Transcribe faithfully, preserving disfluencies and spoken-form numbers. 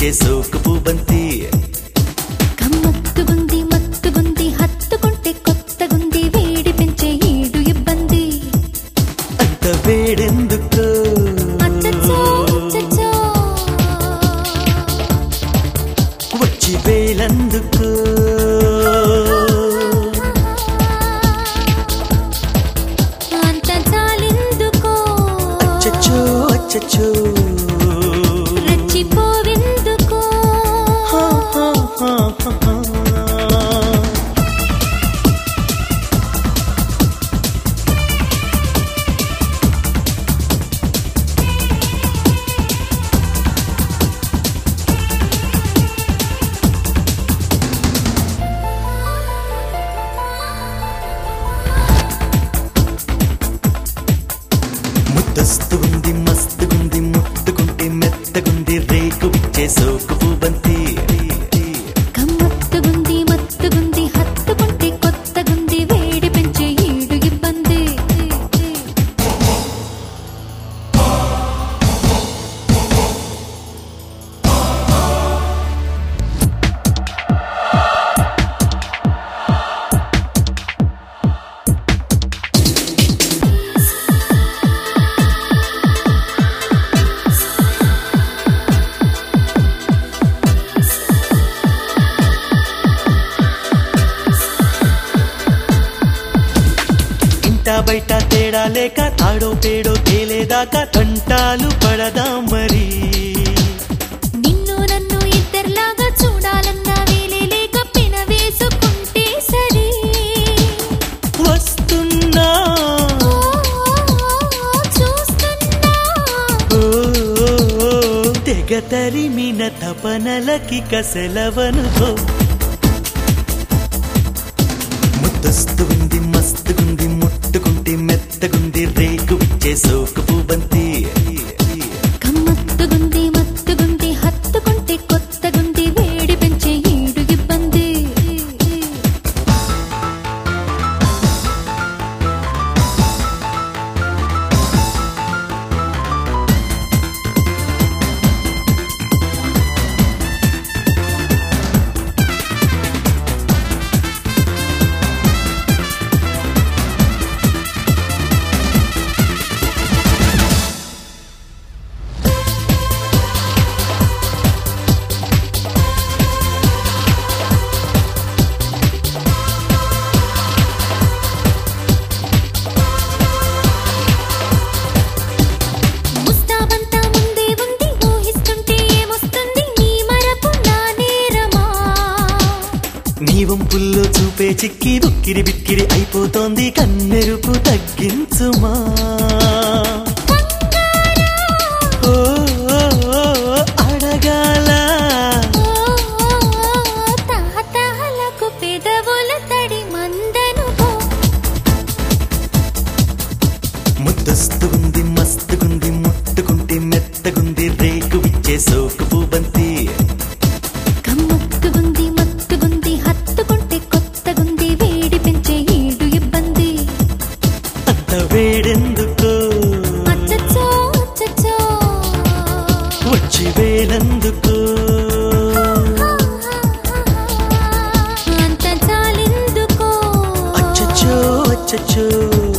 విచ్చే సోకు బంతి కమ్మత్తుగుంది మత్తుగుంది హత్తుకుంటే కొత్తగుంది వేడి పెంచే ఈడు ఇబ్బంది అంత వేడెందుకు అచ్చచ్చో అచ్చచ్చో వచ్చి వేలందుకు అంత చాలెందుకో అచ్చచ్చో అచ్చచ్చో రెచ్చిపోవెందుకో ముద్దస్తుగుంది మస్తుగుంది ముట్టుకుంటే మెత్తగుంది రేకు విచ్చే సోకు బంతి కమ్మత్తుగుంది మత్తుగుంది హత్తుకుంటే కొత్తగుంది వేడి పెంచే ఈడు ఇబ్బంది బయట తేడా లేక తాడో పేడో తేలేదాకా తంటాలు పడదా మరి నిన్ను నన్ను ఇద్దర్లాగా చూడాలన్నా వేలే లేక పిన వేసుకుంటే సరే వస్తున్నా చూస్తున్నా తెగ తరిమిన తపనలకి కసెలవనుకో ముద్దస్తుగుంది మస్తుగుంది ముట్టుకుంటే మెత్తగుంది రేకు విచ్చే సోకు బంతి కమ్మత్తుగుంది మత్తుగుంది హత్తుకుంటే కొత్తగుంది వేడి పెంచే ఈడు ఇబ్బంది ముస్తాబంతా ముందే ఉంది ఊహిస్తుంటే ఏమొస్తుంది నీ మరపు నా నేరమా నీ వంపుల్లో చూపే చిక్కి ఉక్కిరి బిక్కిరి అయిపోతోంది కన్నెరుపు తగ్గించుమా ఓ ఓ, ఓ, అడగాల తాతలకు పెదవుల తడి మందనుకో ముద్దస్తుగుంది మస్తుగుంది ముట్టుకుంటే మెత్తగుంది రేకు విచ్చే సోకు బంతి కమ్మత్తుగుంది మత్తుగుంది హత్తుకుంటే కొత్తగుంది వేడి పెంచే ఈడు ఇబ్బంది అంత వేడెందుకు అచ్చచ్చో అచ్చచ్చో వచ్చి వేలందుకు అంత చాలెందుకో అచ్చచ్చో అచ్చచ్చో